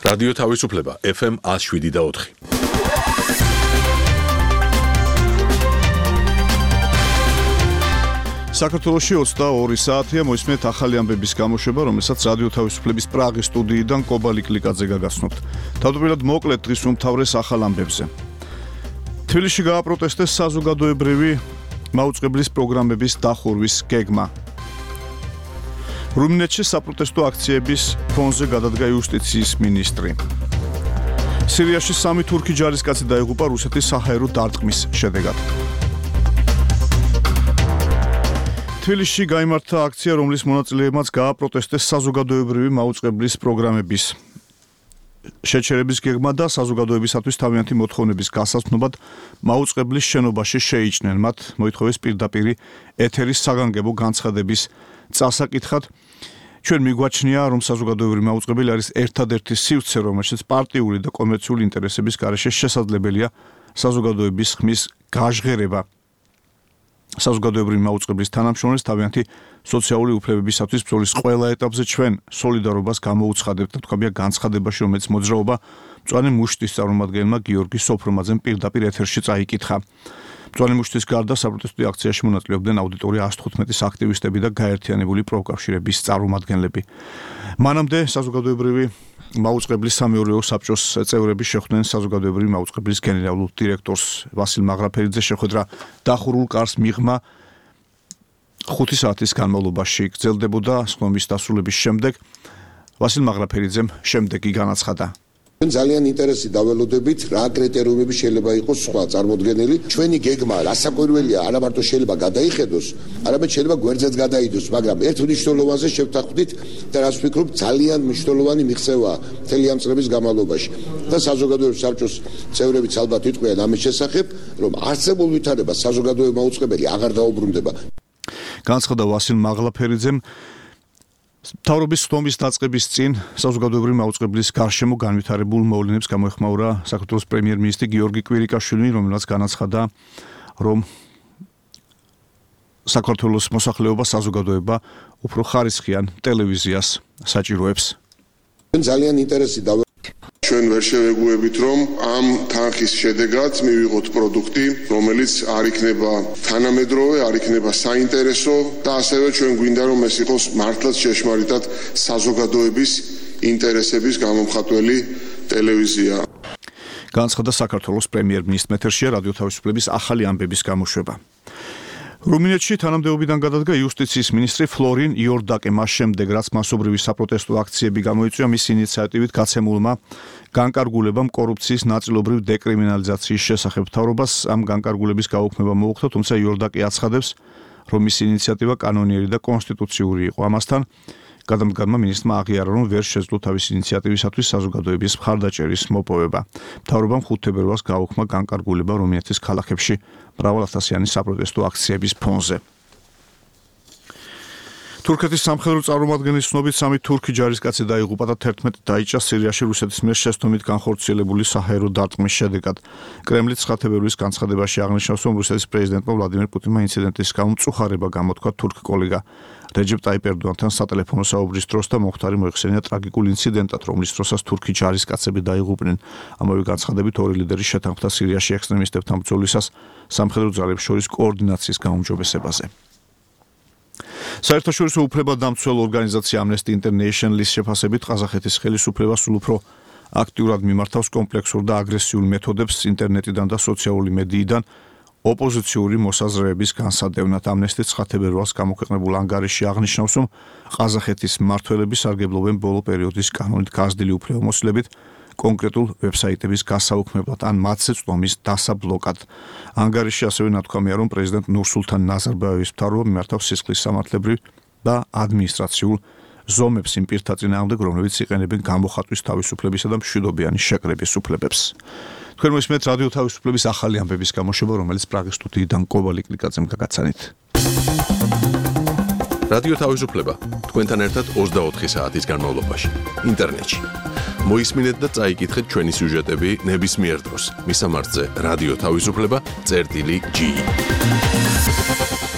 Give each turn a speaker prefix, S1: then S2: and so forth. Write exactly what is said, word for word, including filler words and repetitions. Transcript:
S1: რადიო თავისუფლება ეფ ემ one oh seven და four.
S2: საქართველოში ოცდაორი საათია მოისმენთ ახალი ამბების გამოშვება, რომელსაც რადიო თავისუფლების პრაღის სტუდიიდან კობალი კლიკაძე გაგაცნობთ. თავდაპირველად მოკლედ დღის უმთავრეს ახალ ამბებზე. თბილისში გააპროტესტეს საზოგადოებრივი მაუწყებლის პროგრამების დახურვის გეგმა. რუმინეთში საპროტესტო აქციების ფონზე გადადგა იუსტიციის მინისტრი. სირიაში სამი თურქი ჯარისკაცი დაიღუპა რუსეთის საჰაერო დარტყმის შედეგად. თბილისში გაიმართა აქცია, რომლის მონაწილეებმაც გააპროტესტეს საზოგადოებრივი მაუწყებლის პროგრამების შეჩერების გეგმა და საზოგადოებისათვის თავიანთი მოთხოვნების გასაცნობად მაუწყებლის შენობაში შეიჭნენ. მათ მოითხოვეს პირდაპირ ეთერის საგანგებო განცხადების წასაკითხად. ჩვენ მიგვაჩნია, რომ საზოგადოებრივი მაუწყებელი არის ერთადერთი სივრცე, რომელშიც პარტიული და კომერციული ინტერესების გარეშე შესაძლებელია საზოგადოების ხმის გაჟღერება. საზოგადოებრივი მაუწყებლის თანამშრომლებს თავიანთი სოციალური უფლებებისათვის ბრძოლის ყველა ეტაპზე ჩვენ სოლიდარობას გამოუცხადებთ და თქვია განცხადებაში, რომელიც მოძრაობა მწვანე მუშტის წარმომადგენელმა გიორგი სოფრომაძემ პირდაპირ ეთერში წაიკითხა. მწვანე მუშტის გარდა საპროტესტო აქციაში მონაწილეობდნენ აუდიტორია one hundred fifteen აქტივისტები და გაერთიანებული პროფკავშირების წარმომადგენლები. მანამდე საზოგადოებრივი მაუწყებლის სამეურვეო საბჭოს წევრები შეხვდნენ საზოგადოებრივი მაუწყებლის გენერალურ დირექტორს ვასილ მაღრაფერიძე. შეხვედრა დახურულ კარს მიღმა ხუთი საათის განმავლობაში გრძელდებოდა. ხომის დასრულების შემდეგ ვასილ მაღრაფერიძემ შემდეგი განაცხადა.
S3: ძალიან ინტერესი დაველოდებით, რა კრიტერიუმები შეიძლება იყოს სხვა წარმოდგენილი. ჩვენი გეგმა რასაკვირველია, არა მარტო შეიძლება გადაიხედოს, არამედ შეიძლება გვერდზეც გადაიდოს, მაგრამ ერთ მნიშვნელოვანზე შევთანხმდით და რას ვფიქრობ, ძალიან მნიშვნელოვანი მიღწევაა მთელი ამ წლების განმავლობაში. და საზოგადოებრივი საბჭოს წევრებიც ალბათ იტყვიან ამის შესახებ, რომ არსებულ ვითარებას საზოგადოებრივი მაუწყებელი აღარ დაუბრუნდება.
S2: განცხადა ვასილ მაღლაფერიძემ. მთავრობის ხდომის დაწყების წინ საზოგადოებრივი მაუწყებლის გარშემო განვითარებულ მოვლენებს გამოეხმაურა საქართველოს პრემიერ-მინისტრი გიორგი კვირიკაშვილი, რომელსაც განაცხადა, რომ საქართველოს მოსახლეობა საზოგადოება უფრო ხარისხიან ტელევიზიას საჭიროებს.
S3: ძალიან ინტერესი და
S4: ჩვენ ვერ შევეგუებით, რომ ამ თანხის შედეგად მივიღოთ პროდუქტი, რომელიც არ იქნება თანამედროვე, არ იქნება საინტერესო და ასევე ჩვენ გვინდა, რომ ეს იყოს მართლაც შეშმარიტად საზოგადოების ინტერესების გამომხატველი ტელევიზია.
S2: განაცხადა საქართველოს პრემიერ-მინისტრმა. ეთერშია რადიო თავისუფლების ახალი ამბების გამოშვება. რუმინეთში თანამდებობიდან გადადგა იუსტიციის მინისტრი ფლორინ იორდაკე. მას შემდეგ, რაც მასობრივი საპროტესტო აქციები გამოიწვია, მის ინიციატივით გაცემულმა განკარგულებამ კორუფციის ნაწილობრივ დეკრიმინალიზაციის შესახებ მთავრობას ამ განკარგულების გაუქმება მოუხდა, თუმცა იორდაკე აცხადებს, რომ მის ინიციატივა კანონიერი და კონსტიტუციური იყო. ამასთან გადამდგარმა მინისტრმა აღიარა, რომ ვერ შეძლო თავის ინიციატივისათვის საზოგადოების მხარდაჭერის მოპოვება. მთავრობამ ხუთ თებერვალს გაუხმა განკარგულება რუმინეთის ქალაქებში მრავალათასიანი საპროტესტო აქციების ფონზე. თურქეთის სამხედრო წარმომადგენლის ცნობით სამი თურქი ჯარისკაცი დაიღუპა და თერთმეტი დაიჭრა სირიაში რუსეთის მიერ შეცდომით განხორციელებული საჰაერო დარტყმის შედეგად. კრემლი ცხრა თებერვლის განცხადებაში აღნიშნავს, რომ რუსეთის პრეზიდენტმა ვლადიმერ პუტინმა ინციდენტის გამო მწუხარება გამოთქვა თურქ კოლეგა რეჯეპ ტაიპ ერდოანთან სატელეფონო საუბრის დროს და მომხდარი მოიხსენია ტრაგიკულ ინციდენტად, რომლის დროსაც თურქი ჯარისკაცები დაიღუპნენ. ამავე განცხადებით ორი ლიდერი შეთანხმდა სირიაში ექსტრემისტებთან ბრძოლისას სამხედრო ძალებს შორის კოორდინაციის გაუმჯობესებაზე. საერთაშორისო უფლებადამცველ ორგანიზაცია Amnesty International-ის შეფასებით ყაზახეთის ხელისუფლება სულ უფრო აქტიურად მიმართავს კომპლექსურ და აგრესიულ მეთოდებს ინტერნეტიდან და სოციალური მედიიდან ოპოზიციური მოსაზრებების განსადევნად. Amnesty ცხრა თებერვალს გამოქვეყნებულ ანგარიში აღნიშნავს, რომ ყაზახეთის მმართველები სარგებლობენ ბოლო პერიოდის კანონით გაზრდილი უფლებამოსილებით კონკრეტულ ვებსაიტების გასაუქმებლად ან მათზე წვდომის დასაბლოკად. ანგარიში ასევე ნათქვამია, რომ პრეზიდენტ ნურსულთან ნაზარბაევის მთავრობა მიმართავს სისხლის სამართლებრივ და ადმინისტრაციულ ზომებს იმ პირთა წინააღმდეგ, რომლებიც იყენებენ გამოხატვის თავისუფლებისა და მშვიდობიანი შეკრების უფლებებს. თქვენ მოისმენთ რადიო თავისუფლების ახალი ამბების გამოშვება, რომელიც პრაღის სტუდიიდან კობალი კლიკაძემ გაგაცანით.
S1: რადიო თავისუფლება თქვენთან ერთად ოცდაოთხი საათის განმავლობაში ინტერნეტში. მოისმინეთ და წაიკითხეთ ჩვენი სიუჟეტები ნებისმიერ დროს. მისამართზე რადიო თავისუფლება წერტილი ჯი.